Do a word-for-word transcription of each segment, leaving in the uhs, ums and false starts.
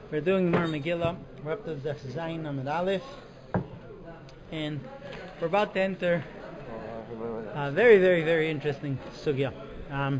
We're doing more Megillah. We're up to the Zayin Amud Aleph, and we're about to enter a very, very, very interesting sugya. Um,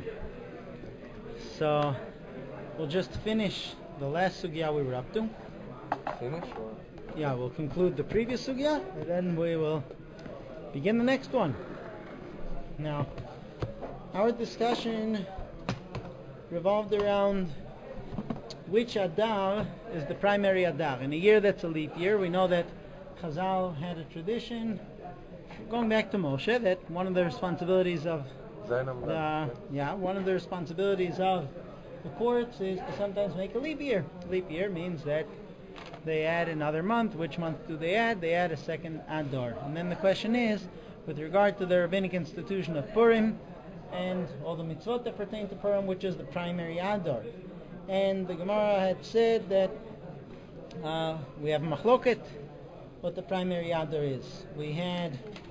so we'll just finish the last sugya we were up to. Finish or? Yeah, we'll conclude the previous sugya, and then we will begin the next one. Now, our discussion revolved around which Adar is the primary Adar. In a year that's a leap year, we know that Chazal had a tradition, going back to Moshe, that one of the responsibilities of the, yeah, one of the responsibilities of the courts is to sometimes make a leap year. Leap year means that they add another month. Which month do they add? They add a second Adar. And then the question is, with regard to the rabbinic institution of Purim and all the mitzvot that pertain to Purim, which is the primary Adar? And the Gemara had said that uh, we have machloket, what the primary Adar is. We had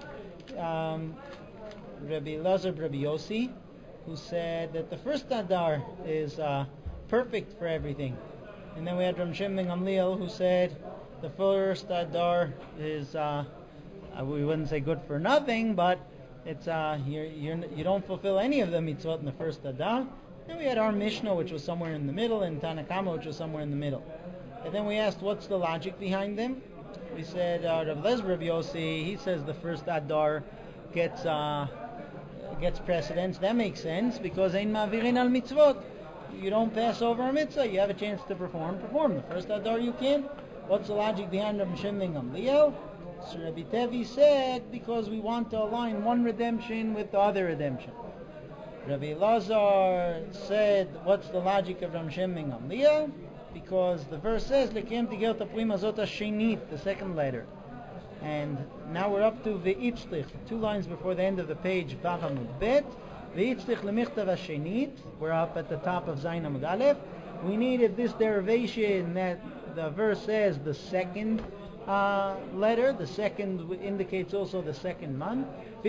um, Rabbi Lazar Rabbi Yossi, who said that the first Adar is uh, perfect for everything. And then we had Ram Shem ben Gamliel, who said the first Adar is, uh, we wouldn't say good for nothing, but it's uh, you're, you're, you don't fulfill any of the mitzvot in the first Adar. Then we had our Mishnah, which was somewhere in the middle, and Tanakama, which was somewhere in the middle. And then we asked, what's the logic behind them? We said, uh, Rav Lezer Rav Yossi, he says the first Adar gets uh, gets precedence. That makes sense, because Ein Ma'avirin al Mitzvot. You don't pass over a mitzvah, you have a chance to perform, perform. The first Adar you can't. What's the logic behind Rav Shem ben Gamliel? So Rabbi Tevi said, because we want to align one redemption with the other redemption. Rabbi Lazar said, what's the logic of Ram Shem ben Gamliel? Because the verse says, Lekiem tigel taprim azot hashenit, the second letter. And now we're up to Ve'itzlich, two lines before the end of the page, Vav Amud Bet. Ve'itzlich lemichtav hashenit, we're up at the top of Zayin Amud Aleph. We needed this derivation that the verse says the second uh, letter, the second indicates also the second month. We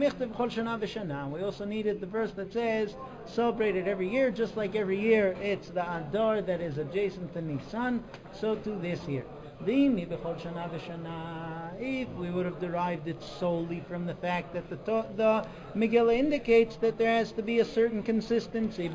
also needed the verse that says celebrated every year, just like every year it's the Adar that is adjacent to Nisan, so too this year. If we would have derived it solely from the fact that the, the Megillah indicates that there has to be a certain consistency,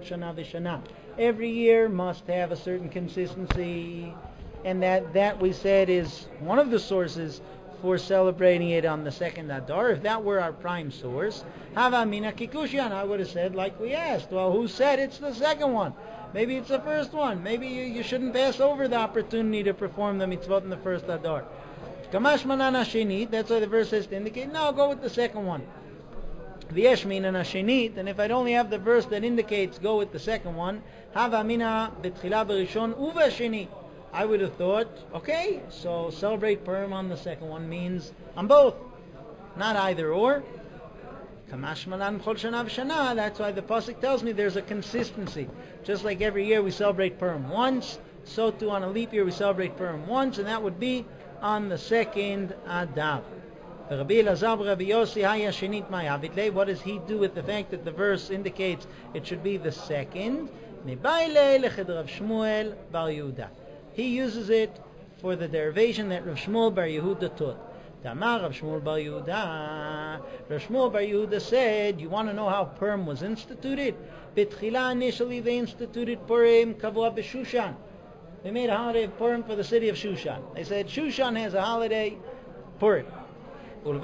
every year must have a certain consistency, and that, that we said is one of the sources for celebrating it on the second Adar. If that were our prime source, Hava Mina Kikushian, I would have said like we asked, well, who said it's the second one? Maybe it's the first one. Maybe you, you shouldn't pass over the opportunity to perform the mitzvot in the first Adar. Kamash Manan Hashenit, that's why the verse says to indicate, no, go with the second one. V'yesh Minan Hashenit, and if I'd only have the verse that indicates go with the second one, Hava Mina B'tchila B'rishon Uva Shenit, I would have thought, okay, so celebrate Purim on the second one means on both, not either or. Kamash Malan Chol Shana V'Shana, that's why the pasuk tells me there's a consistency. Just like every year we celebrate Purim once, so too on a leap year we celebrate Purim once, and that would be on the second Adar. Rabbi Elazar Rabbi Yossi Haya Shenit Mayavitle, what does he do with the fact that the verse indicates it should be the second? Mebaile Leched Rav Shmuel Bar Yehuda. He uses it for the derivation that Rav Shmuel Bar Yehuda taught. Tamar Rav Shmuel Bar Yehuda. Rav Shmuel Bar Yehuda said, you want to know how Purim was instituted? Betchila, initially they instituted Purim Kavua B'Shushan. They made a holiday of Purim for the city of Shushan. They said Shushan has a holiday, Purim. And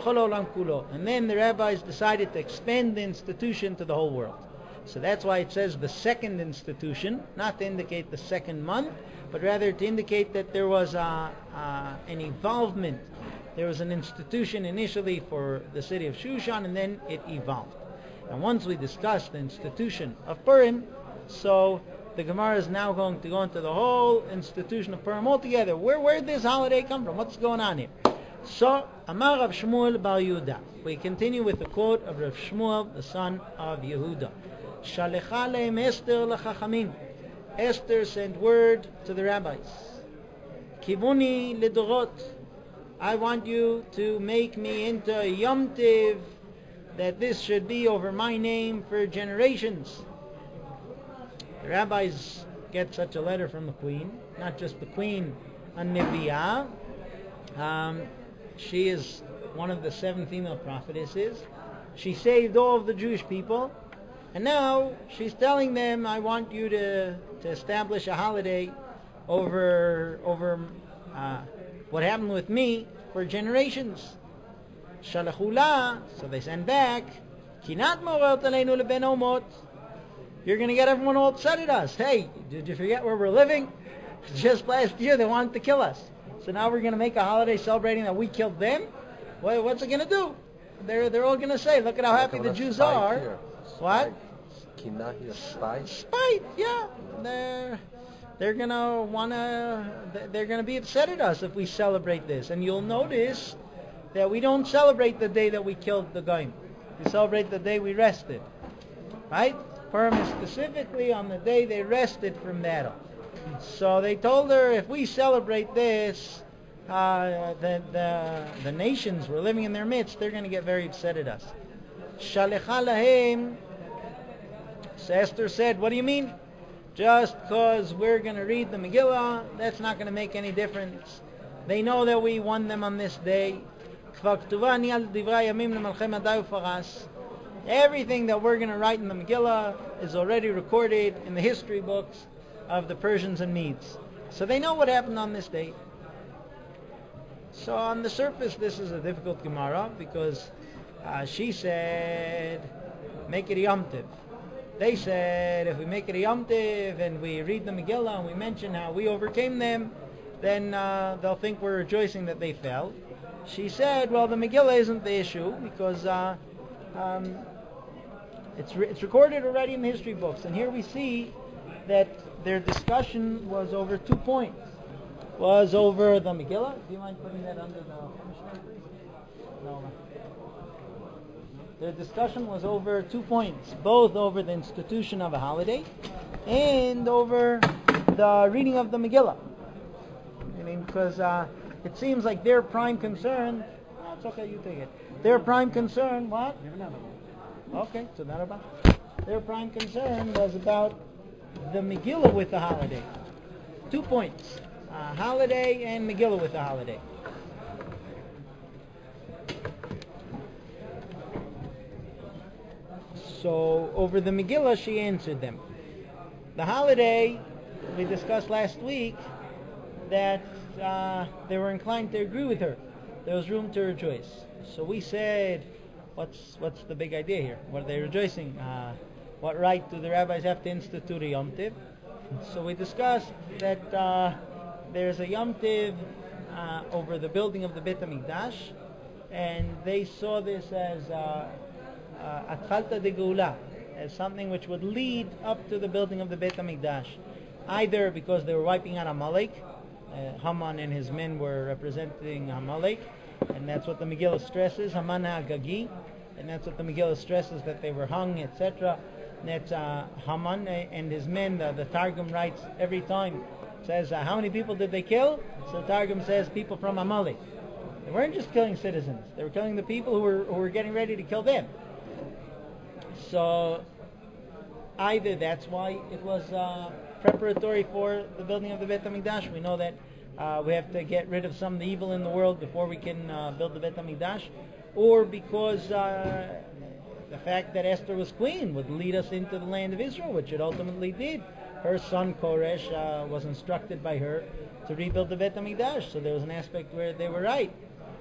then the rabbis decided to expand the institution to the whole world. So that's why it says the second institution, not to indicate the second month, but rather to indicate that there was a, uh, an evolvement. There was an institution initially for the city of Shushan, and then it evolved. And once we discussed the institution of Purim, so the Gemara is now going to go into the whole institution of Purim altogether. Where where did this holiday come from? What's going on here? So, Amar Rav Shmuel Bar Yehuda. We continue with the quote of Rav Shmuel, the son of Yehuda. Shalecha lehem Esther lachachamim. Esther sent word to the rabbis. Kivuni ledorot. I want you to make me into a Yom Tiv, that this should be over my name for generations. The rabbis get such a letter from the queen. Not just the queen, a Nevi'ah. Um, she is one of the seven female prophetesses. She saved all of the Jewish people. And now she's telling them, I want you to, to establish a holiday over over uh, what happened with me for generations. Shalachula, so they send back, Kinat morat aleinu leben omot. You're going to get everyone all upset at us. Hey, did you forget where we're living? Just last year they wanted to kill us. So now we're going to make a holiday celebrating that we killed them? Well, what's it going to do? They're they're all going to say, look at how happy the Jews are. Here. What? Kina here, spite. Spite, yeah. They're they're gonna wanna they're gonna be upset at us if we celebrate this. And you'll notice that we don't celebrate the day that we killed the Goyim. We celebrate the day we rested, right? Purim is specifically on the day they rested from battle. So they told her, if we celebrate this, uh, the, the the nations who are living in their midst, they're going to get very upset at us. Shalecha lahem. So Esther said, what do you mean? Just because we're going to read the Megillah, that's not going to make any difference. They know that we won them on this day. Everything that we're going to write in the Megillah is already recorded in the history books of the Persians and Medes. So they know what happened on this day. So on the surface, this is a difficult Gemara because uh, she said, make it a Yom Tiv. They said, if we make it a Yom Tiv and we read the Megillah and we mention how we overcame them, then uh, they'll think we're rejoicing that they fell. She said, well, the Megillah isn't the issue because uh, um, it's re- it's recorded already in the history books. And here we see that their discussion was over two points. Was over the Megillah. Do you mind putting that under the Mishnah, please? No. Their discussion was over two points, both over the institution of a holiday and over the reading of the Megillah. I mean, because uh, it seems like their prime concern. Oh, it's okay, you take it. Their prime concern, what? Okay, so that about. Their prime concern was about the Megillah with the holiday. Two points: uh, holiday and Megillah with the holiday. So over the Megillah, she answered them. The holiday, we discussed last week that uh, they were inclined to agree with her. There was room to rejoice. So we said, what's what's the big idea here? What are they rejoicing? Uh, what right do the rabbis have to institute a Yom Tiv? So we discussed that uh, there's a Yom Tiv uh, over the building of the Beit HaMikdash, and they saw this as uh, Atchalta de Geula, as something which would lead up to the building of the Beit HaMikdash, either because they were wiping out Amalek. Uh, Haman and his men were representing Amalek, and that's what the Megillah stresses, Haman HaGagi, and that's what the Megillah stresses, that they were hung, et cetera. That uh, Haman and his men, the, the Targum writes every time, says, uh, how many people did they kill? So the Targum says, people from Amalek. They weren't just killing citizens, they were killing the people who were, who were getting ready to kill them. So either that's why it was uh, preparatory for the building of the Beit HaMikdash. We know that uh, we have to get rid of some of the evil in the world before we can uh, build the Beit HaMikdash, or because uh, the fact that Esther was queen would lead us into the land of Israel, which it ultimately did. Her son Koresh uh, was instructed by her to rebuild the Beit HaMikdash, so there was an aspect where they were right.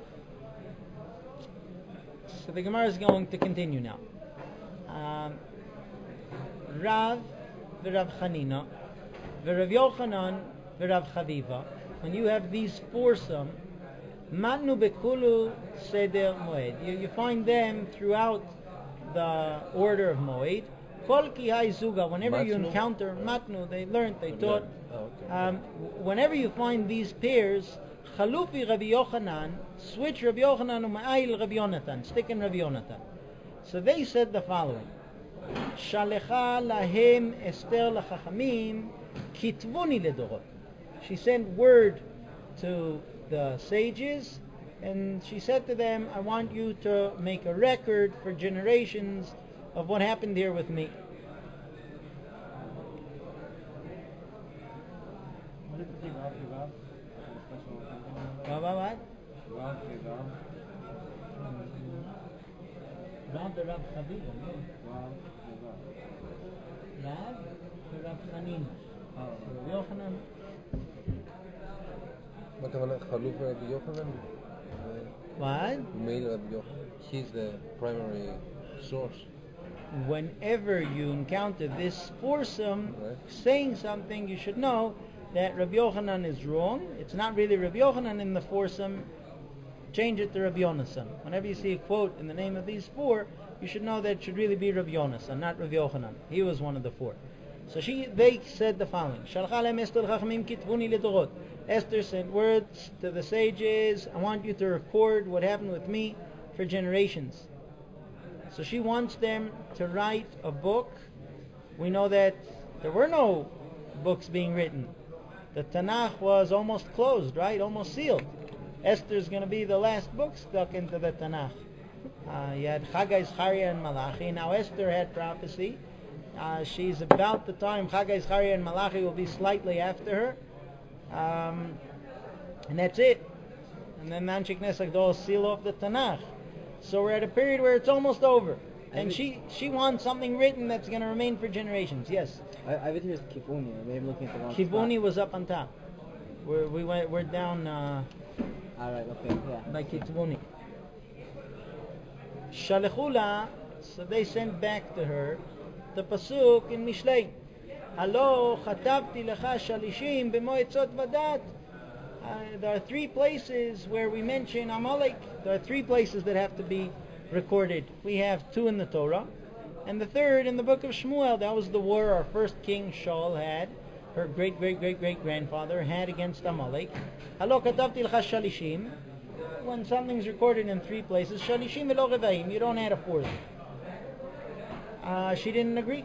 So the Gemara is going to continue now. Um, Rav v'Rav Chanina v'Rav Yochanan v'Rav Chaviva. When you have these foursome, matnu bekulu seder moed. You, you find them throughout the order of moed. Kol ki hai zuga. Whenever matnu. You encounter matnu, they learned, they taught. Oh, okay. um, whenever you find these pairs, chalufi Rabbi Yochanan, switch Rabbi Yochanan u'ma'ayil Rabbi Yonatan, stick in Rabbi Yonatan. So they said the following: Shalecha lahem Esther lachachamim kitvuni ledorot. She sent word to the sages, and she said to them, I want you to make a record for generations of what happened here with me. What, what, what? Rav the Rav Chavila, no? Rav the Rav Chanina. Rav Yochanan. מה הכוונה? חלוף רבי יוחנן? What? Mail Rabbi Yochanan. He's the primary source. Whenever you encounter this foursome Right. saying something, you should know that Rabbi Yochanan is wrong. It's not really Rabbi Yochanan in the foursome. Change it to Rabbi Yonasan. Whenever you see a quote in the name of these four, you should know that it should really be Rabbi Yonasan, not Rabbi Yochanan. He was one of the four. So she, they said the following: Esther sent words to the sages. I want you to record what happened with me for generations. So she wants them to write a book. We know that there were no books being written. The Tanakh was almost closed, right? Almost sealed. Esther's going to be the last book stuck into the Tanakh. Uh, you had Chagai, Zechariah, and Malachi. Now Esther had prophecy. Uh, she's about the time Chagai, Zechariah, and Malachi will be slightly after her. Um, and that's it. And then Nanchik Nesak will seal off the Tanakh. So we're at a period where it's almost over. And she, she wants something written that's going to remain for generations. Yes? I, I would hear it's Kivuni. Maybe I'm looking at the wrong Kivuni spot. was up on top. We're, we went, we're down uh, Alright, okay, yeah. by Kitvuni. Shalechula, so they sent back to her the pasuk in Mishlei. Halo chatabti lecha shalishim b'moetzot vadat. Uh, there are three places where we mention Amalek. There are three places that have to be recorded. We have two in the Torah, and the third in the book of Shmuel. That was the war our first king Shaul had, her great great great great grandfather had against Amalek. Halo katabti lecha shalishim. When something's recorded in three places, shalishim elo revaim, you don't add a fourth. Uh, she didn't agree.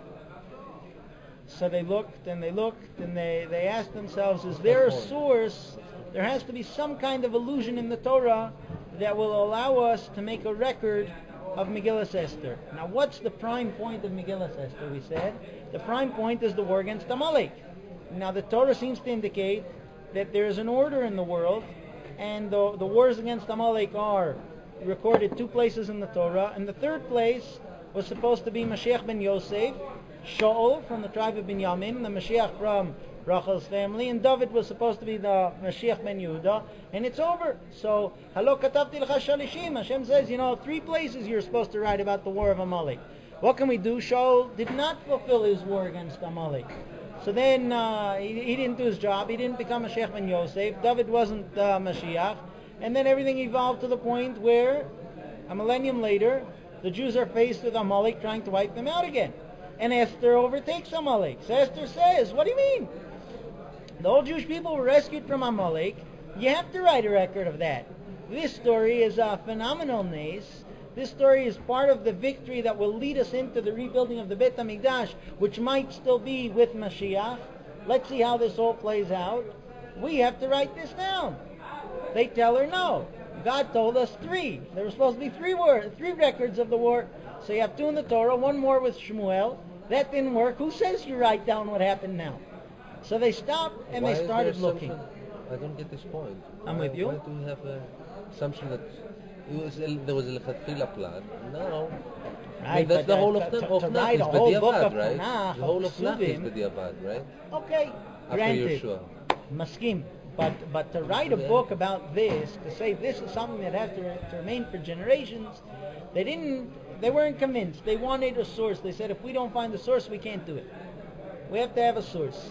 So they looked and they looked and they, they asked themselves, is there a source? There has to be some kind of allusion in the Torah that will allow us to make a record of Megillas Esther. Now, what's the prime point of Megillas Esther, we said? The prime point is the war against Amalek. Now, the Torah seems to indicate that there's an order in the world, and the, the wars against Amalek are recorded two places in the Torah, and the third place was supposed to be Mashiach ben Yosef, Shaul from the tribe of Binyamin, the Mashiach from Rachel's family, and David was supposed to be the Mashiach ben Yehuda, and it's over. So, Halo katavti lecha shalishim, Hashem says, you know, three places you're supposed to write about the war of Amalek. What can we do? Shaul did not fulfill his war against Amalek. So then uh, he, he didn't do his job. He didn't become Mashiach ben Yosef. David wasn't uh, Mashiach. And then everything evolved to the point where, a millennium later, the Jews are faced with Amalek trying to wipe them out again. And Esther overtakes Amalek. So Esther says, what do you mean? The whole Jewish people were rescued from Amalek. You have to write a record of that. This story is a phenomenal nace. This story is part of the victory that will lead us into the rebuilding of the Beit HaMikdash, which might still be with Mashiach. Let's see how this all plays out. We have to write this down. They tell her no. God told us three. There were supposed to be three words, three records of the war. So you have two in the Torah, one more with Shmuel. That didn't work. Who says you write down what happened now? So they stopped and Why they is started there looking. assumption? I don't get this point. I'm why, with you. Why do we have an assumption that it was, there was a lechatchila plan? Now, Right, I mean, that's but the uh, whole of, to, Tan- to, of to Nach write is a whole book b'diavad, of right? Tanakh, The whole of of Nach is Pesuvim, b'diavad, right? okay, After granted, Yeshua. maskim. But but to write a Yeah. book about this, to say this is something that has to, re- to remain for generations, they didn't, they weren't convinced. They wanted a source. They said, if we don't find the source, we can't do it. We have to have a source.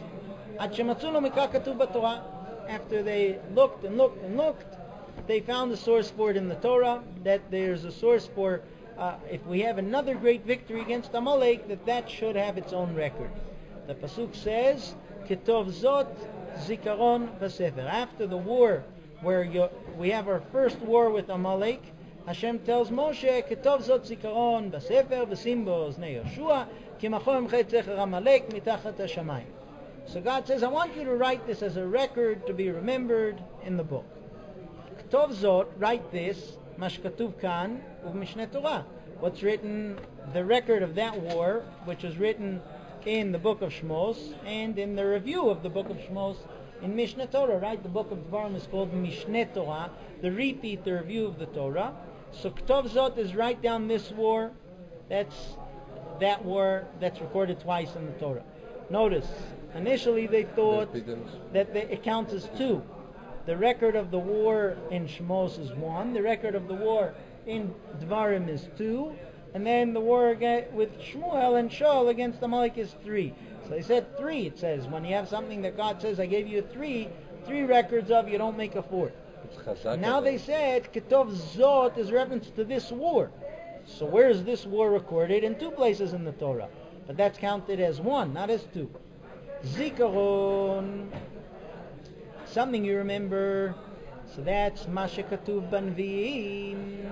After they looked and looked and looked, they found the source for it in the Torah, that there's a source for, uh, if we have another great victory against Amalek, that that should have its own record. The Pasuk says, Ketov Zot Zikaron V'Sefer. After the war, where you, we have our first war with Amalek, Hashem tells Moshe, Ketov Zot Zikaron V'Sefer V'Simbo Znei Yoshua Ki Machom Chetzecher Amalek Mitachat HaShamayim. So God says, I want you to write this as a record to be remembered in the book. Ketov Zot, write this, Mashkatuv Kan U'Mishneh Torah. What's written, the record of that war, which is written in the book of Shmos and in the review of the book of Shmos in Mishnah Torah, right? The book of Devarim is called Mishneh Torah, the repeat, the review of the Torah. So Ketov Zot is write down this war. That's that war that's recorded twice in the Torah. Notice, initially they thought that they, it counts as two. The record of the war in Shemos is one. The record of the war in Dvarim is two. And then the war aga- with Shmuel and Shaul against Amalek is three. So they said three, it says. When you have something that God says, I gave you three, three records of, you don't make a fourth. It's chazak. Now they said, Ketov Zot is reference to this war. So where is this war recorded? In two places in the Torah. But that's counted as one, not as two. Zikaron, something you remember. So that's Masha Katuv Banviim.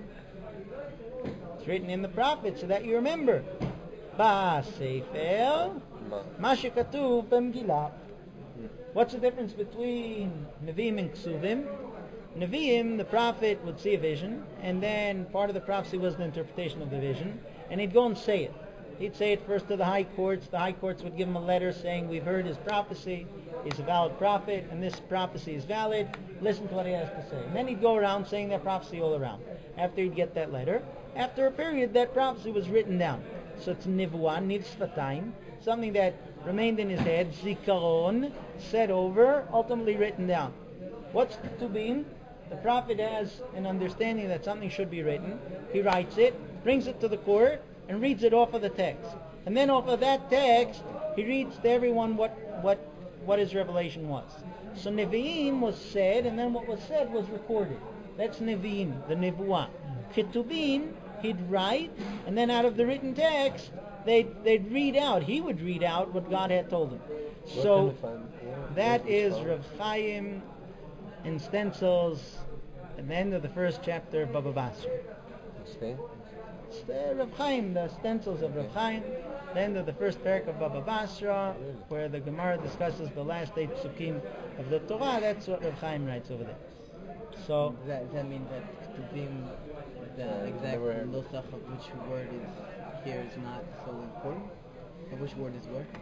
It's written in the prophets so that you remember. Ba Sefer, Ma. Masha Katuv B'Megillah. What's the difference between Nevi'im and Ksuvim? Nevi'im, the prophet would see a vision, and then part of the prophecy was the interpretation of the vision, and he'd go and say it. He'd say it first to the high courts. The high courts would give him a letter saying, we've heard his prophecy, he's a valid prophet, and this prophecy is valid, listen to what he has to say. And then he'd go around saying that prophecy all around. After he'd get that letter, after a period, that prophecy was written down. So it's nivuah, niv sfatayim, something that remained in his head, zikaron, said over, ultimately written down. What's ketubim? The prophet has an understanding that something should be written. He writes it, brings it to the court, and reads it off of the text. And then off of that text, he reads to everyone what, what, what his revelation was. So Nevi'im was said, and then what was said was recorded. That's Nevi'im, the Nevuah. Ketubim, he'd write, and then out of the written text, they'd, they'd read out. He would read out what God had told him. Where So can we find- where- that where's is this found? Rav Chaim in stencils at the end of the first chapter of Baba Basra. Explain. It's the Rav Chaim, the stencils of Rav Chaim, the end of the first parak of Baba Basra, Really? where the Gemara discusses the last eight psukim of the Torah. That's what Rav Chaim writes over there. So, Does that, does that mean that Ketuvim, the Uh, exact never heard. nusach of which word is here is not so important? Of which word is where?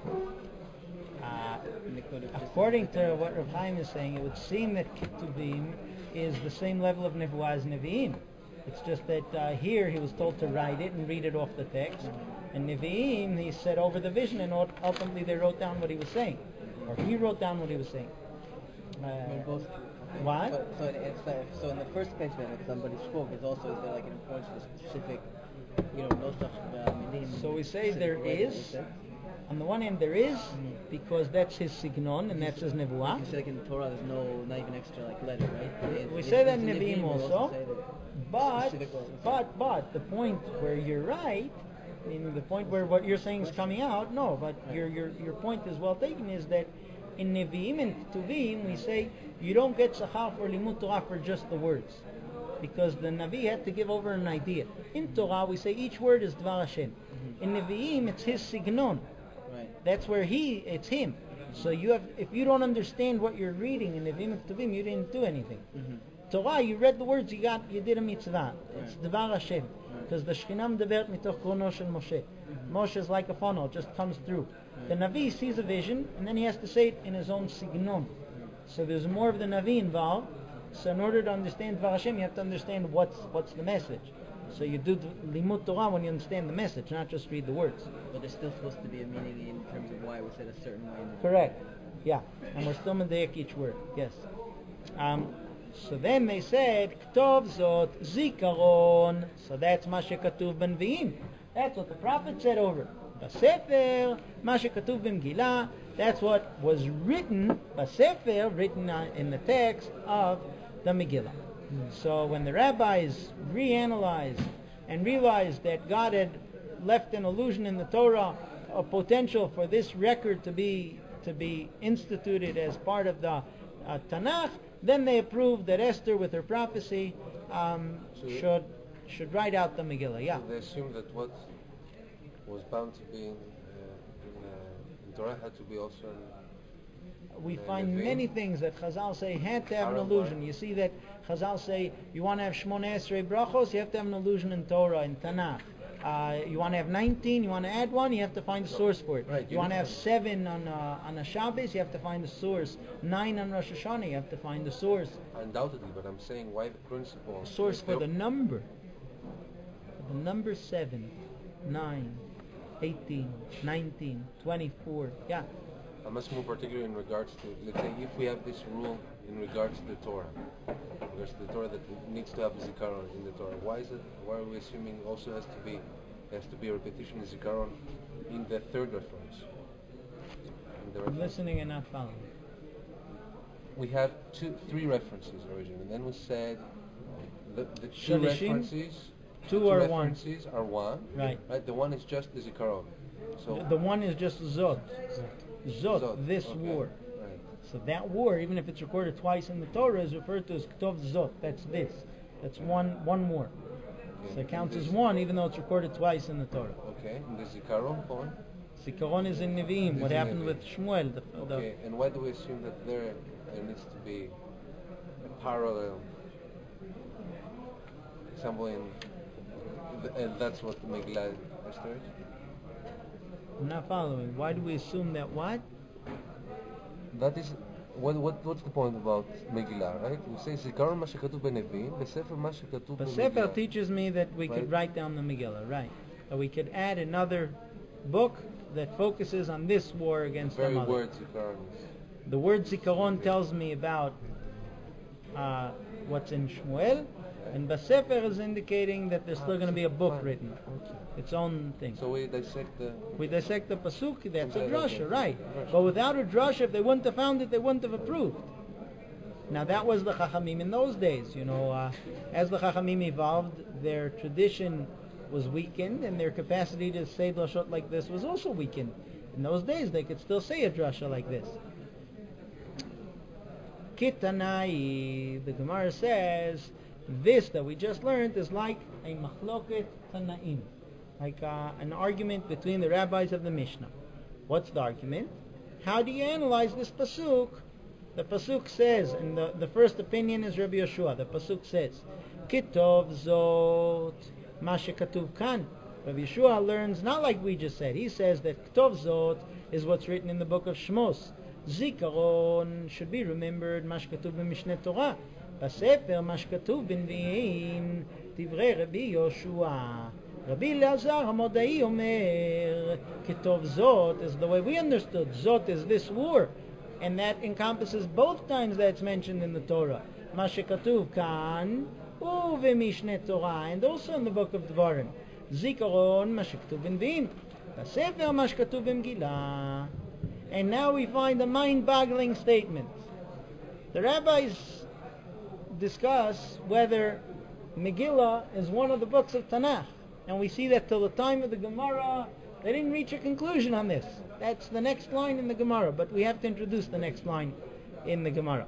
uh, And they could have just according said to what Rav Chaim is saying, it would seem that Ketuvim is the same level of Nevuah as Nevi'im. It's just that uh, here he was told to write it and read it off the text. And Nevi'im, he said over the vision, and ult- ultimately they wrote down what he was saying. Or he wrote down what he was saying. Uh, I mean, both. Okay. What? So, so, in, it's like, so in the first place, when if somebody spoke, is also is there like an approach to specific, you know, nusach, uh, minim, So we say specific there way that is. they said? On the one hand, there is, Mhm. because that's his signon and that's his nevuah. You say like in the Torah, there's no, not even extra like letter, right? It- We it's- say that it's in Nevi'im we also, say that but specific way. but but the point where you're right, I mean the point where what you're saying is coming out, no, but your your your point is well taken, is that in Nevi'im and Ketuvim we say you don't get sachar for limud Torah for just the words, because the Navi had to give over an idea. In Torah we say each word is Dvar Hashem. In Nevi'im it's his signon. Right. That's where he, it's him. So you have, if you don't understand what you're reading in Nevi'im and Ketuvim, you didn't do anything. Mm-hmm. Torah, you read the words, you got, you did a mitzvah. It's Right. Dvar Hashem. Right. Because the Shekhinah medaberet mitoch krono shel Moshe. Mhm. Moshe is like a funnel, just comes through. Right. The Navi sees a vision, and then he has to say it in his own signon. So there's more of the Navi involved. So in order to understand Dvar Hashem, you have to understand what's what's the message. So you do limud Torah when you understand the message, not just read the words. But there's still supposed to be a meaning in terms of why we said a certain way. Now. Correct. Yeah. And we're still medayek each word. Yes. Um, so then they said, Ktov zot zikaron. So that's ma shekatuv b'Nevi'im. That's what the prophet said over. Basefer, ma shekatuv b'Megillah. That's what was written, Basefer, written uh, in the text of the Megillah. So when the rabbis reanalyzed and realized that God had left an allusion in the Torah, a potential for this record to be to be instituted as part of the uh, Tanakh, then they approved that Esther, with her prophecy, um, So you- should should write out the Megillah. Yeah, So they assume that what was bound to be in, uh, in, uh, in Torah had to be also in we uh, find Nevi'im? many things that Chazal say had to have an Haram, allusion. why? You see that Chazal say you want to have Shmoneh Esrei brachos, you have to have an allusion in Torah, in Tanakh. Uh, you want to have nineteen, you want to add one, you have to find a source for it. Right, You you want to need have to- seven on a, on a Shabbos, you have to find the source. Nine on Rosh Hashanah, you have to find the source. Undoubtedly, but I'm saying why the principle. Source if for the you're- number. The number seven, nine, eighteen, nineteen, twenty-four. Yeah. I'm much more particular in regards to, let's say, if we have this rule in regards to the Torah, in regards to the Torah that it needs to have a zikaron in the Torah. Why is it? Why are we assuming also has to be has to be a repetition of zikaron in the third reference? In the I'm reference. listening and not following. We have two, three references originally, and then we said the, the two Shalishim? references, Two two or one. references are one. Right. Right. The one is just the zikaron. So The one is just Zot. Zot, Zot, this okay, war. Right. So that war, even if it's recorded twice in the Torah, is referred to as Ktov Zot. That's this. That's one one more. Okay. So it counts And as this- one, even though it's recorded twice in the Torah. Okay. And the zikaron point. Zikaron is in Nevi'im. What Is in happened Nevi'im. with Shmuel? The, the, Okay. And why do we assume that there there needs to be a parallel? Example in, and that's what Megillah Esther is. I'm not following. Why do we assume that what? That is what what what's the point about Megillah, right? We say zikaron ma shekatuv benevim, besefer ma shekatuv But Sefer b'Megillah. teaches me that we could Right. write down the Megillah, right? That we could add another book that focuses on this war The against very Amalek. word zikaron is The word Zikaron tells me about uh, what's in Shmuel, and Basefer is indicating that there's still going to be a book Fine. written, Okay. its own thing. So we dissect the. We dissect the pasuk, that's a Okay, drasha, okay. right? Drasha. But without a drasha, if they wouldn't have found it, they wouldn't have approved. Now that was the Chachamim in those days. You know, uh, as the Chachamim evolved, their tradition was weakened, and their capacity to say drashot like this was also weakened. In those days, they could still say a drasha like this. Kitanai, the Gemara says, this that we just learned is like a machloket tanaim, like uh, an argument between the rabbis of the Mishnah. What's the argument? How do you analyze this pasuk? The pasuk says, and the, the first opinion is Rabbi Yeshua. The pasuk says, Kitov zot ma shekatuv kan. Rabbi Yeshua learns not like we just said. He says that Kitov zot is what's written in the book of Shmos. Zikaron should be remembered, מה שכתוב במשנה תורה. בספר מה שכתוב בנביאים, דברי רבי יהושע. Rabbi Elazar Hamodai Omer, Kitov Zot is the way we understood. Zot is this war, and that encompasses both times that it's mentioned in the Torah. מה שכתוב כאן, ובמשנה תורה, and also in the book of Dvarim. זיכרון, מה שכתוב בנביאים. בספר מה שכתוב במגילה. And now we find a mind-boggling statement. The rabbis discuss whether Megillah is one of the books of Tanakh. And we see that till the time of the Gemara, they didn't reach a conclusion on this. That's the next line in the Gemara, but we have to introduce the next line in the Gemara.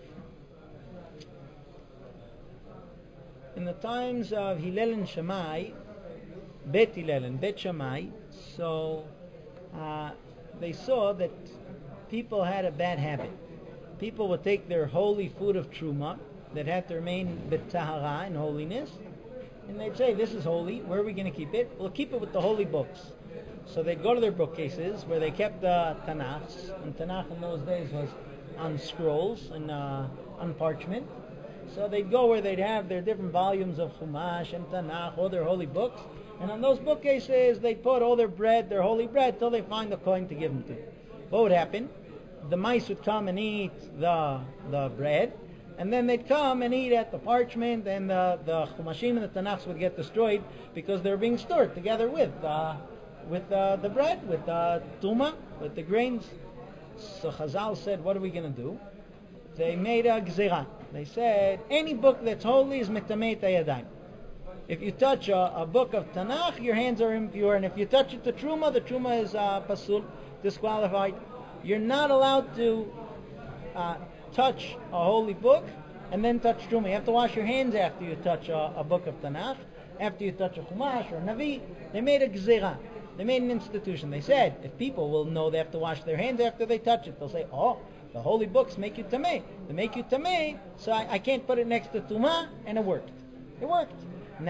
In the times of Hillel and Shammai, Bet Hillel and Bet Shammai, so uh, they saw that people had a bad habit. People would take their holy food of Truma that had to remain betahara, in holiness, and they'd say, this is holy, where are we going to keep it? We'll keep it with the holy books. So they'd go to their bookcases where they kept the Tanakhs, and Tanakh in those days was on scrolls and uh, on parchment. So they'd go where they'd have their different volumes of Chumash and Tanakh, all their holy books, and on those bookcases they'd put all their bread, their holy bread, till they find a coin to give them to. What would happen? The mice would come and eat the the bread, and then they'd come and eat at the parchment, and the, the Chumashim and the Tanakhs would get destroyed because they're being stored together with uh, with uh, the bread, with the tuma, with the grains. So Chazal said, what are we going to do? They made a gzera. They said, any book that's holy is mitamei yadayim. If you touch a, a book of Tanakh, your hands are impure, and if you touch it to Truma, the Truma is uh, pasul, disqualified. You're not allowed to uh, touch a holy book and then touch Truma. You have to wash your hands after you touch a, a book of Tanakh, after you touch a Chumash or a Navi. They made a gzera. They made an institution. They said, if people will know they have to wash their hands after they touch it, they'll say, oh, the holy books make you tameh. They make you tameh, so I, I can't put it next to Tumah, and it worked. It worked. Now,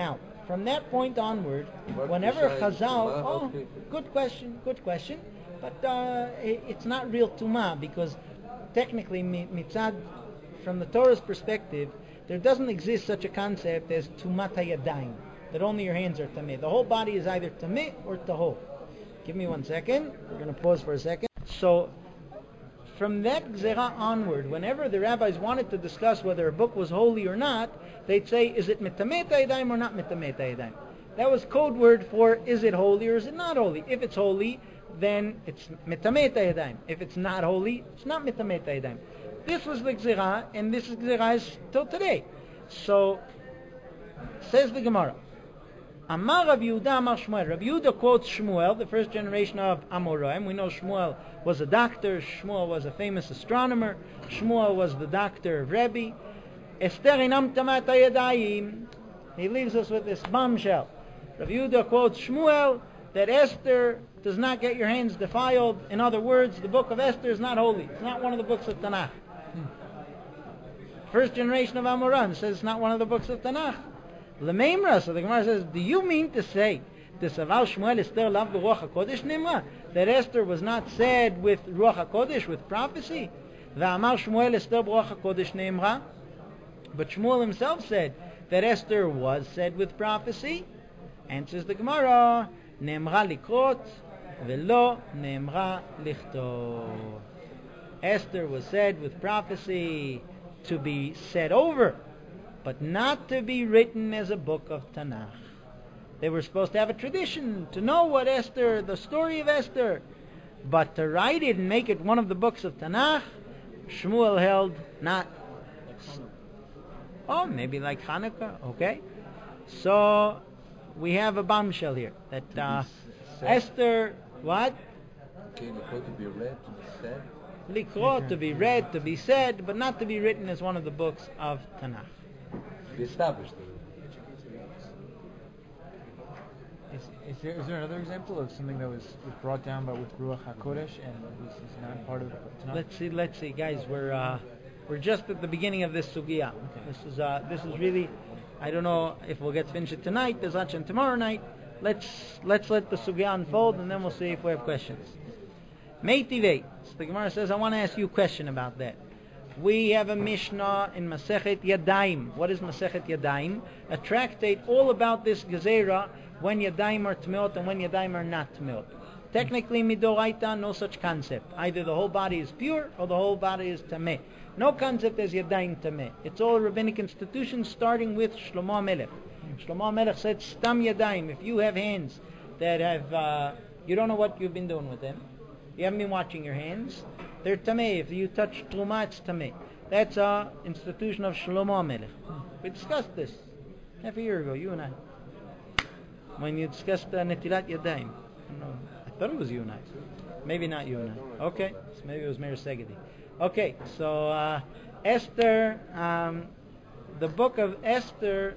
from that point onward, What whenever besides Chazal, Tumah, oh, okay. good question, good question, but uh, it, it's not real Tumah, because technically, mi- mitzad, from the Torah's perspective, there doesn't exist such a concept as Tumat HaYadayim, that only your hands are tameh. The whole body is either tameh or tahor. Give me one second. We're going to pause for a second. So, from that gzera onward, whenever the rabbis wanted to discuss whether a book was holy or not, they'd say, is it mitamet hayadayim or not mitamet hayadayim? That was code word for, is it holy or is it not holy? If it's holy, then it's mitamet hayadayim. If it's not holy, it's not mitamet hayadayim. This was the gzera, and this is gzera is till today. So, says the Gemara, Amar Rav Yehuda Amar Shmuel. Rav Yehuda quotes Shmuel, the first generation of Amoraim. We know Shmuel was a doctor. Shmuel was a famous astronomer. Shmuel was the doctor of Rebbe. Esther inam tamat hayadayim. He leaves us with this bombshell. Rav Yehuda quotes Shmuel that Esther does not get your hands defiled. In other words, the book of Esther is not holy. It's not one of the books of Tanakh. First generation of Amoraim says it's not one of the books of Tanakh. L'meimra, so the Gemara says, do you mean to say this Aval Shmuel Esther lav b'Ruach HaKodesh nimra, that Esther was not said with Ruach HaKodesh, with prophecy? V'amar Shmuel Esther b'Ruach HaKodesh nimra, but Shmuel himself said that Esther was said with prophecy. Answers the Gemara, Nemra likrot v'lo nemra lichtov. Esther was said with prophecy to be said over, but not to be written as a book of Tanakh. They were supposed to have a tradition to know what Esther, the story of Esther, but to write it and make it one of the books of Tanakh, Shmuel held not. Oh, maybe like Hanukkah, okay. So we have a bombshell here that uh, Esther, what? Okay, Likro to be read, to be said. Likro, to be read, to be said, but not to be written as one of the books of Tanakh. To be established. Is, is, there, is there another example of something that was, was brought down by with Ruach HaKodesh and was is not part of the Tanakh? Let's see, let's see, guys. We're uh, we're just at the beginning of this sugya. Okay. This is uh, this is really, I don't know if we'll get to finish it tonight. There's lunch and tomorrow night. Let's let's let the sugya unfold, and then we'll see if we have questions. Meitivei. So the Gemara says, I want to ask you a question about that. We have a Mishnah in Masechet Yadayim. What is Masechet Yadayim? A tractate all about this Gezerah, when Yadayim are Tmeot and when Yadayim are not Tmeot. Technically, Midoraita, no such concept. Either the whole body is pure or the whole body is Tameh. No concept as Yadayim Tameh. It's all a rabbinic institution starting with Shlomo HaMelech. Shlomo HaMelech said, Stam Yadayim. If you have hands that have, uh, you don't know what you've been doing with them. You haven't been watching your hands. They're tameh. If you touch truma, it's tameh. That's a institution of Shlomo HaMelech. We discussed this half a year ago, you and I, when you discussed uh, Netilat Yadayim. No, I thought it was you and I. Maybe not you and I. Okay, so maybe it was Meir Segedi. Okay, so uh, Esther, um, the book of Esther.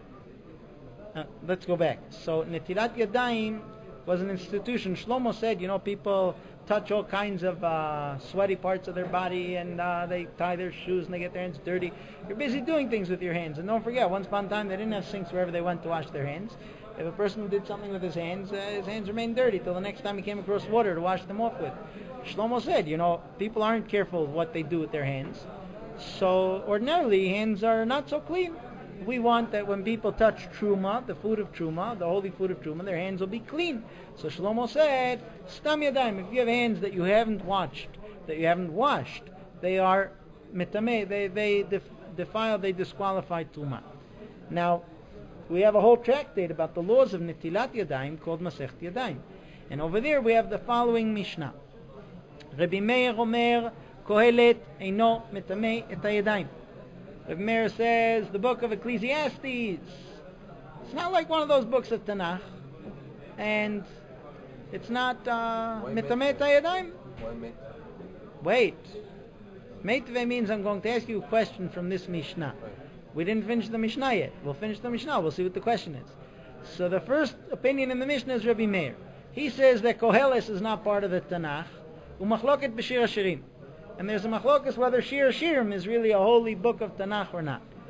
Uh, let's go back. So Netilat Yadayim was an institution. Shlomo said, you know, people touch all kinds of uh, sweaty parts of their body, and uh, they tie their shoes and they get their hands dirty. You're busy doing things with your hands. And don't forget, once upon a time, they didn't have sinks wherever they went to wash their hands. If a person did something with his hands, uh, his hands remained dirty till the next time he came across water to wash them off with. Shlomo said, you know, people aren't careful of what they do with their hands. So ordinarily, hands are not so clean. We want that when people touch truma, the food of truma, the holy food of truma, their hands will be clean. So Shlomo said, Stam Yadayim, if you have hands that you haven't washed, that you haven't washed, they are mitameh, they, they def, defile, they disqualify truma. Now, we have a whole tractate about the laws of Netilat Yadayim called Masechet Yadayim. And over there we have the following Mishnah. Rabbi Meir Omer, Kohelet eino mitameh et hayadayim. Rabbi Meir says the book of Ecclesiastes, it's not like one of those books of Tanakh, and it's not uh, mitameh et hayadayim. Why met? Wait. Meitveh means I'm going to ask you a question from this Mishnah. Right. We didn't finish the Mishnah yet. We'll finish the Mishnah. We'll see what the question is. So the first opinion in the Mishnah is Rabbi Meir. He says that Koheles is not part of the Tanakh. Umachloket b'Shir HaShirim. And there's a machlokas whether Shir HaShirim is really a holy book of Tanakh or not.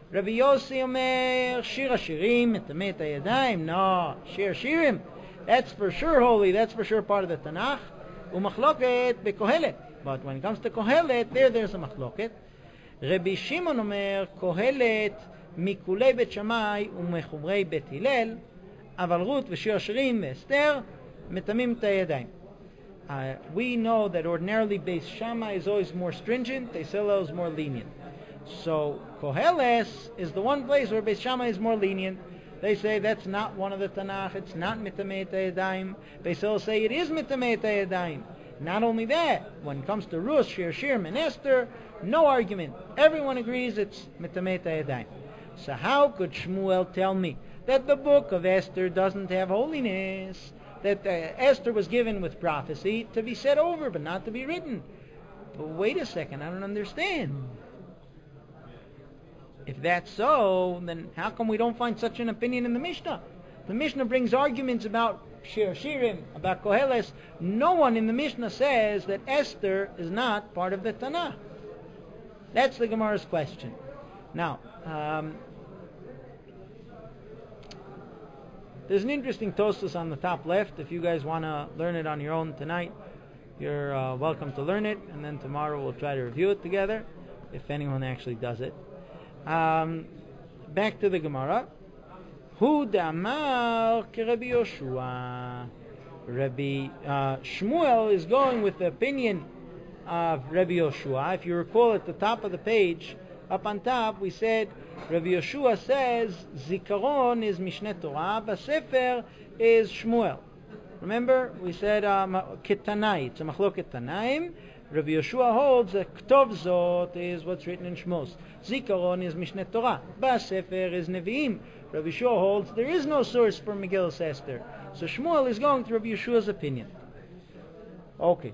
Rabbi Yossi Omer, Shir Hashirim, Mitamet Hayadayim. No, Shir Shirim, that's for sure holy, that's for sure part of the Tanakh. Umachloket beKohelet. But when it comes to Kohelet, there there's a machloket. Rabbi Shimon Omer, Kohelet, Mikulei Bet Shammai, Umechumrei Bet Hillel, Aval Ruth v'Shir Hashirim v'Esther, Mitamim Hayadayim. Uh, we know that ordinarily Beis Shammai is always more stringent, Beis Hillel is more lenient. So Koheles is the one place where Beis Shammai is more lenient. They say that's not one of the Tanakh, it's not Mitamei Hayadayim. Beis Hillel say it is Mitamei Hayadayim. Not only that, when it comes to Ruth, Shir, Shirim, and Esther, no argument. Everyone agrees it's Mitamei Hayadayim. So how could Shmuel tell me that the book of Esther doesn't have holiness? That uh, Esther was given with prophecy to be said over, but not to be written. But wait a second, I don't understand. If that's so, then how come we don't find such an opinion in the Mishnah? The Mishnah brings arguments about Shir Shirim, about Koheles. No one in the Mishnah says that Esther is not part of the Tanakh. That's the Gemara's question. Now, um, there's an interesting Tosfos on the top left. If you guys want to learn it on your own tonight, you're uh, welcome to learn it, and then tomorrow we'll try to review it together, if anyone actually does it. Um, back to the Gemara. Hu damar Rabbi Yoshua. Rabbi uh, Shmuel is going with the opinion of Rabbi Yoshua. If you recall, at the top of the page, up on top, we said Rabbi Yoshua says Zikaron is Mishneh Torah, Sefer is Shmuel. Remember, we said um, Ketanai, it's a Machloket Tanaim. Rabbi Yoshua holds that Ktov Zot is what's written in Shmos. Zikaron is Mishneh Torah. Sefer is Nevi'im. Rabbi Yoshua holds there is no source for Megillah Esther. So Shmuel is going to Rabbi Yoshua's opinion. Okay.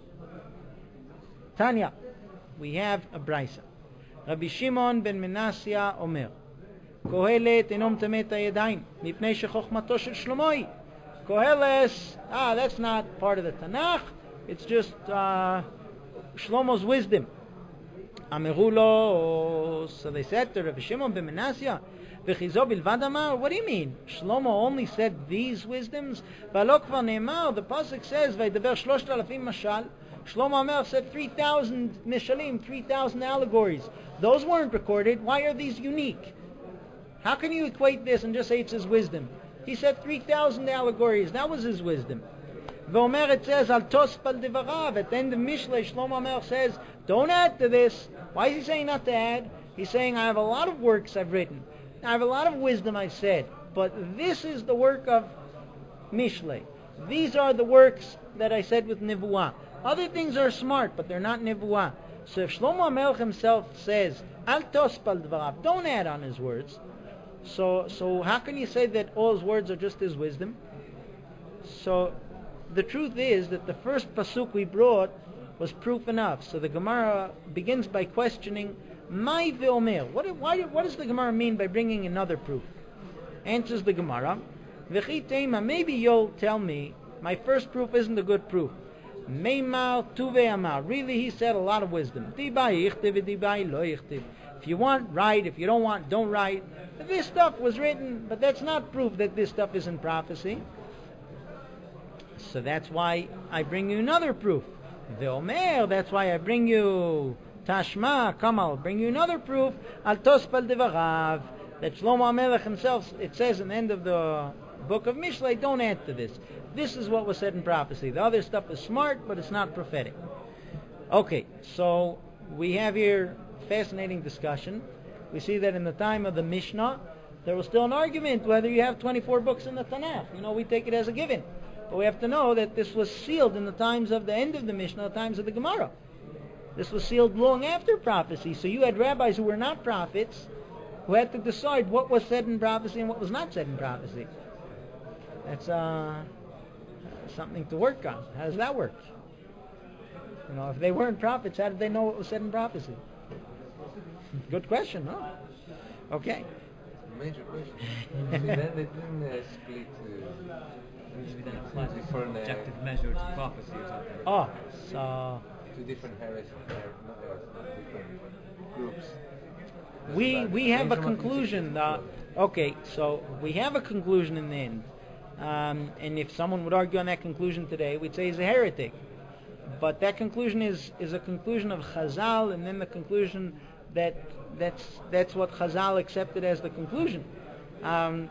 Tanya, we have a Braisa. Rabbi Shimon ben Menasya Omer, Kohelet enom tamet hayadayim, mipnei shechochmato shel Shlomo. Koheles, ah, that's not part of the Tanakh. It's just uh, Shlomo's wisdom. Ameru lo, so they said to Rabbi Shimon ben Menasya, v'chizo bilvad amar. What do you mean? Shlomo only said these wisdoms? V'alo kvar ne'emar. The pasuk says, v'yidaber shlosht alafim mashal. Shlomo Amelech said three thousand mishalim, three thousand allegories. Those weren't recorded. Why are these unique? How can you equate this and just say it's his wisdom? He said three thousand allegories. That was his wisdom. V'omer, it says, al tospal devarav. At the end of Mishlei, Shlomo Amelech says, don't add to this. Why is he saying not to add? He's saying, I have a lot of works I've written. I have a lot of wisdom I've said. But this is the work of Mishlei. These are the works that I said with Nevuah. Other things are smart, but they're not Nevuah. So if Shlomo HaMelech himself says, Al tospal dvarav, don't add on his words. So so how can you say that all his words are just his wisdom? So the truth is that the first pasuk we brought was proof enough. So the Gemara begins by questioning, Mai ve'omer. What, why, what does the Gemara mean by bringing another proof? Answers the Gemara, V'chi teima, maybe you'll tell me, my first proof isn't a good proof. Meimar tuve amar. Really, he said a lot of wisdom. Dibai ichtiv, dibai lo ichtiv. If you want, write. If you don't want, don't write. This stuff was written, but that's not proof that this stuff isn't prophecy. So that's why I bring you another proof. The Omer, that's why I bring you Tashma, come, I'll bring you another proof. Al tospal devarav. That Shlomo HaMelech himself, it says in the end of the book of Mishlei, don't add to this. This is what was said in prophecy. The other stuff is smart, but it's not prophetic. Okay, so we have here fascinating discussion. We see that in the time of the Mishnah, there was still an argument whether you have twenty-four books in the Tanakh. You know, we take it as a given. But we have to know that this was sealed in the times of the end of the Mishnah, the times of the Gemara. This was sealed long after prophecy. So you had rabbis who were not prophets who had to decide what was said in prophecy and what was not said in prophecy. That's uh, something to work on. How does that work? You know, if they weren't prophets, how did they know what was said in prophecy? Good question, huh? Okay. Major question. See, then they didn't uh, split uh, Maybe that applies as different, an uh, objective measure to prophecy or something. Oh, so two different heresies, her- not heresies, different groups. we we have a Based on what you conclusion. Uh, okay, so we have a conclusion in the end. Um, and if someone would argue on that conclusion today, we'd say he's a heretic. But that conclusion is, is a conclusion of Chazal, and then the conclusion that that's that's what Chazal accepted as the conclusion. Um,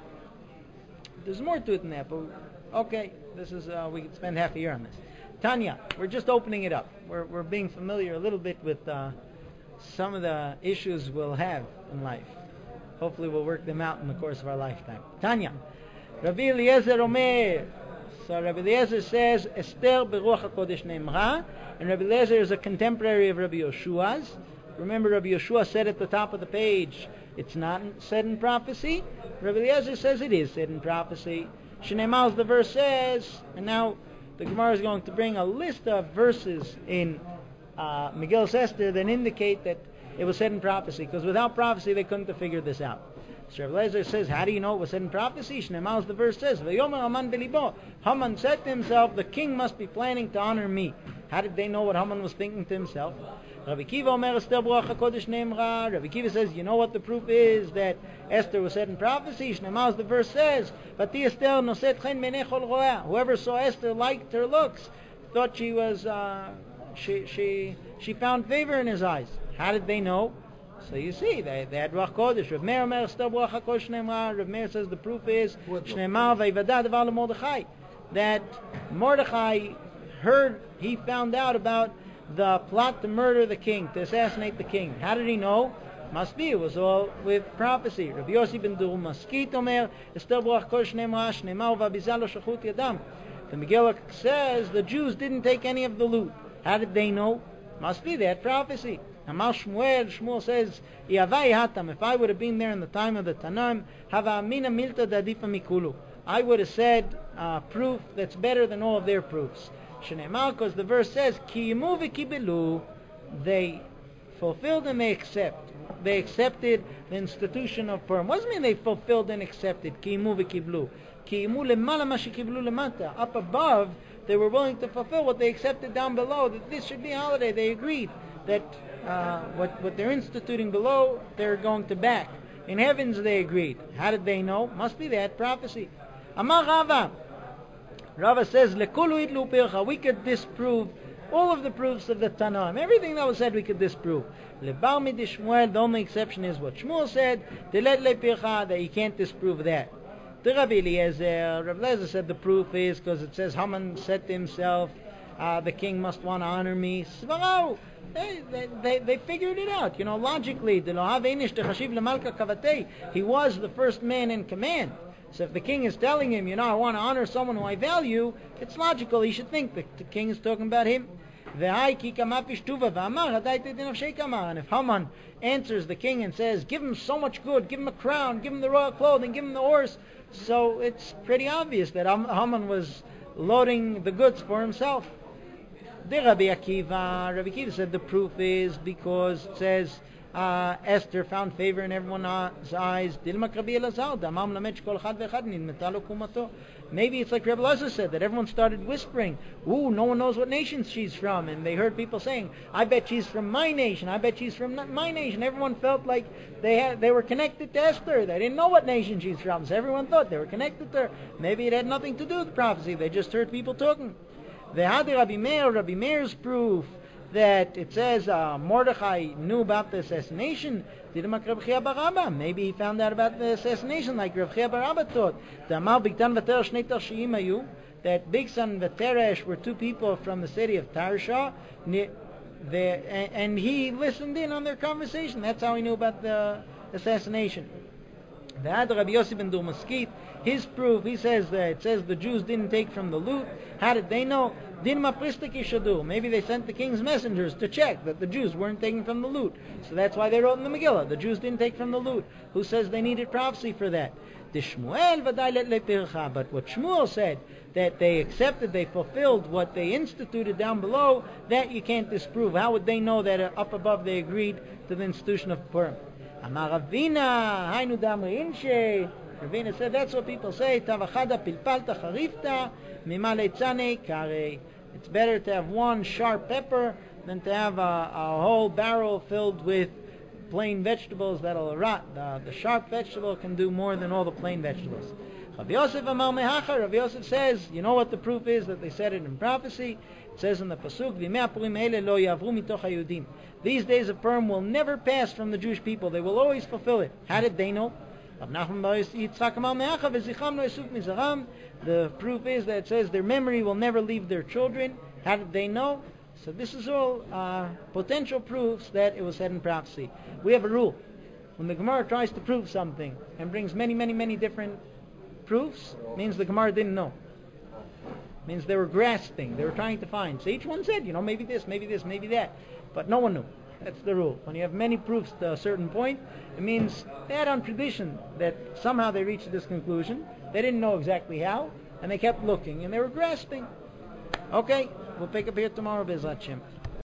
there's more to it than that, but okay, this is uh, we could spend half a year on this. Tanya, we're just opening it up. We're we're being familiar a little bit with uh, some of the issues we'll have in life. Hopefully, we'll work them out in the course of our lifetime. Tanya, Rabbi Eliezer Omer. So Rabbi Eliezer says Esther beruach hakodesh ne'emra, and Rabbi Eliezer is a contemporary of Rabbi Yeshua's. Remember, Rabbi Yeshua said at the top of the page, it's not said in prophecy. Rabbi Eliezer says it is said in prophecy. Shneimah, as the verse says, and now the Gemara is going to bring a list of verses in uh, Megillah Esther that indicate that it was said in prophecy, because without prophecy they couldn't have figured this out. So Rabbi Eliezer says, how do you know it was said in prophecy? Shneimah, as the verse says, V'yomer Haman belibo. Haman said to himself, the king must be planning to honor me. How did they know what Haman was thinking to himself? Rabbi Kiva Omer Esther Baruch HaKodesh Ne'emra. Rabbi Kiva says, you know what the proof is that Esther was said in prophecy? Shneimah, as the verse says, Vati Esther noset chen b'nei chol ro'ah. Whoever saw Esther liked her looks, thought she was, uh, she she she found favor in his eyes. How did they know? So you see, they, they had Ruach Kodesh. Rav Meir Omer Esther Baruch HaKodesh Ne'emra. Rav Meir says the proof is Shneimah v'yivada devar leMordechai, that Mordechai heard, he found out about the plot to murder the king, to assassinate the king. How did he know? Must be, it was all with prophecy. Rabbi Yossi ben Dur Maskit Omer Esther Baruch HaKodesh Ne'emra Shneimah v'abizah lo shachut yadam. The Megillah says the Jews didn't take any of the loot. How did they know? Must be, they had prophecy. Amar Shmuel, Shmuel says, Yavai hatam, if I would have been there in the time of the Tanaim, hava amina milta dadifa mikulu, I would have said uh, proof that's better than all of their proofs. Shneimah, because the verse says, Ki yimu v'kibilu, they fulfilled and they accept. They accepted the institution of Purim. What does it mean they fulfilled and accepted? Ki yimu v'kiblu. Ki yimu lemala ma shekiblu lemata. Up above, they were willing to fulfill what they accepted down below, that this should be a holiday. They agreed that uh, what, what they're instituting below, they're going to back. In heavens, they agreed. How did they know? Must be they had prophecy. Amar Rava. Rava says, Lekulu idlu pircha. We could disprove all of the proofs of the Tanaim. Everything that was said, we could disprove. Lebar midi Shmuel, the only exception is what Shmuel said, Telet le pircha, that you can't disprove that. The Rabbi Eliezer, Rabbi Eliezer said the proof is because it says Haman said to himself, uh, the king must want to honor me. Svarau. They, they, they, they figured it out, you know, logically. He was the first man in command. So if the king is telling him, you know, I want to honor someone who I value, it's logical. He should think that the king is talking about him. And if Haman answers the king and says, give him so much good, give him a crown, give him the royal clothing, give him the horse, so it's pretty obvious that Haman was loading the goods for himself. The Rabbi Akiva, Rabbi Akiva said the proof is because it says uh, Esther found favor in everyone's eyes. Maybe it's like Rabbi Elazar said, that everyone started whispering, ooh, no one knows what nation she's from. And they heard people saying, I bet she's from my nation, I bet she's from my nation. Everyone felt like they had, they were connected to Esther. They didn't know what nation she's from, so everyone thought they were connected to her. Maybe it had nothing to do with prophecy, they just heard people talking. The Hadi Rabbi Meir, Rabbi Meir's proof that it says uh, Mordechai knew about the assassination. Maybe he found out about the assassination like Rav Chia bar Abba taught. That Bigsan and Teresh were two people from the city of Tarsha, and he listened in on their conversation. That's how he knew about the assassination. The Rabbi Yossi ben Dur Maskit, his proof, he says that it says the Jews didn't take from the loot. How did they know? Maybe they sent the king's messengers to check that the Jews weren't taking from the loot. So that's why they wrote in the Megillah, the Jews didn't take from the loot. Who says they needed prophecy for that? But what Shmuel said, that they accepted, they fulfilled what they instituted down below, that you can't disprove. How would they know that up above they agreed to the institution of Purim? Amar Ravina, Hainu Damri Inshe. Ravina said, that's what people say. Tavachada pilpalta charifta mimale tzane kare. It's better to have one sharp pepper than to have a, a whole barrel filled with plain vegetables that'll rot. The, the sharp vegetable can do more than all the plain vegetables. Rabbi Yosef Amar Mehacha, Rabbi Yosef says, you know what the proof is that they said it in prophecy? It says in the Pasuk, V'mei Purim eile lo yavru mitoch hayudim. These days of Purim will never pass from the Jewish people. They will always fulfill it. How did they know? The proof is that it says their memory will never leave their children. How did they know? So this is all uh, potential proofs that it was said in prophecy. We have a rule. When the Gemara tries to prove something and brings many, many, many different proofs, means the Gemara didn't know. Means they were grasping. They were trying to find. So each one said, you know, maybe this, maybe this, maybe that. But no one knew. That's the rule. When you have many proofs to a certain point, it means they had on tradition that somehow they reached this conclusion. They didn't know exactly how, and they kept looking, and they were grasping. Okay, we'll pick up here tomorrow, Bezrat Hashem.